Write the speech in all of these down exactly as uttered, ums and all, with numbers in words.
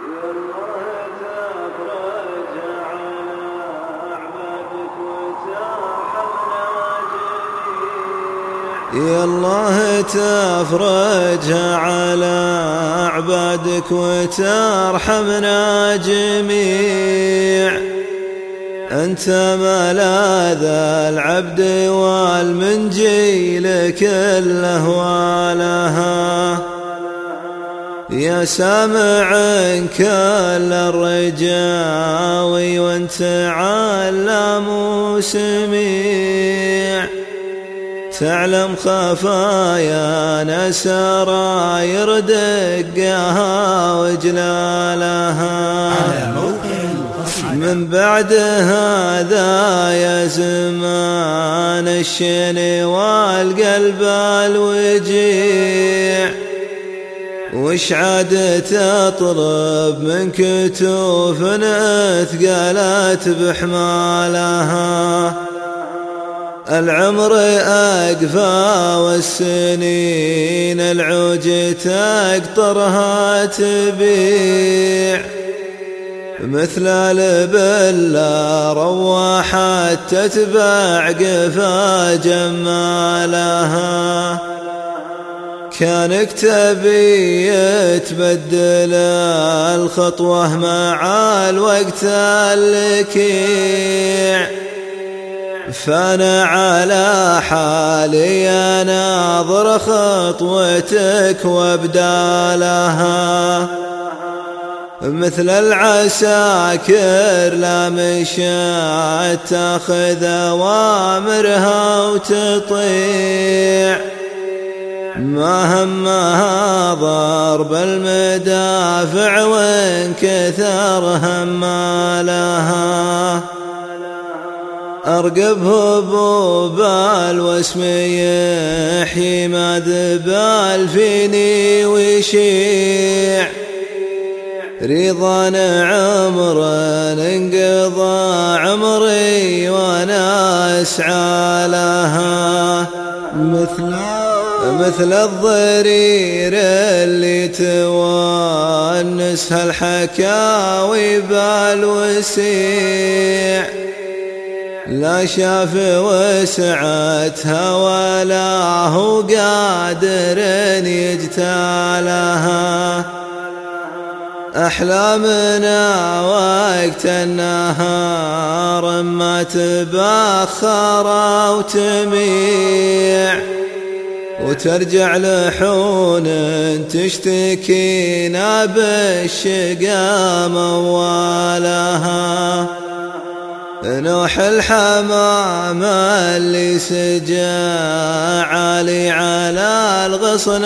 يا الله تفرجها على عبادك وترحمنا جميع. أنت ملاذ العبد والمنجي لكل أهوالها، يا سامع كل الرجاوي وانت علام سميع. تعلم خفايانا سراير دقها وجلالها، من بعد هذا يا زمان الشين والقلب الوجيع. وش عاد تطلب من كتوف اثقلت بحمالها؟ العمر أقفى والسنين العوج تقطرها تبيع. مثل البلا روحت تتبع قفا جمالها. كانك تبي تبدل الخطوة مع الوقت الكيع، فأنا على حالي أناظر خطوتك وابدالها. مثل العساكر لا مشات تاخذ أوامرها وتطيع، ما همها ضرب المدافع وانكثر همالها. أرقب هبوب الوسم يحيي ما ذبال فيني ويشيع. رضا عمر انقضى عمري وانا اسعى لها. مثل مثل الضرير اللي تونسها الحكاوي بالوسيع، لا شاف وسعتها ولا هو قادر يجتالها. أحلامنا وقت النهار ما تبخر وتميع، وترجع لحون تشتكينا بالشقا موالها. نوح الحمام اللي سجى عالي على الغصن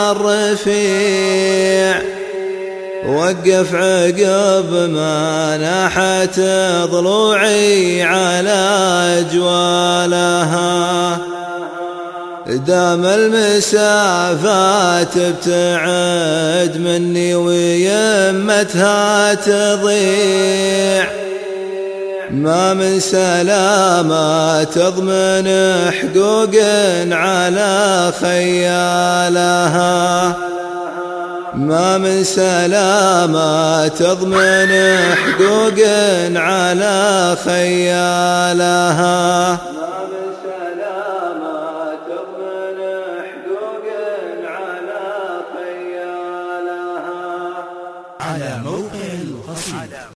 الرفيع، وقف عقب ما ناحت ضلوعي على أجوالها. دام المسافات ابتعد مني ويمتها تضيع، ما من سلامة تضمن حقوق على خيالها. ما من سلامة تضمن حقوق على خيالها. على موقع القصيدة.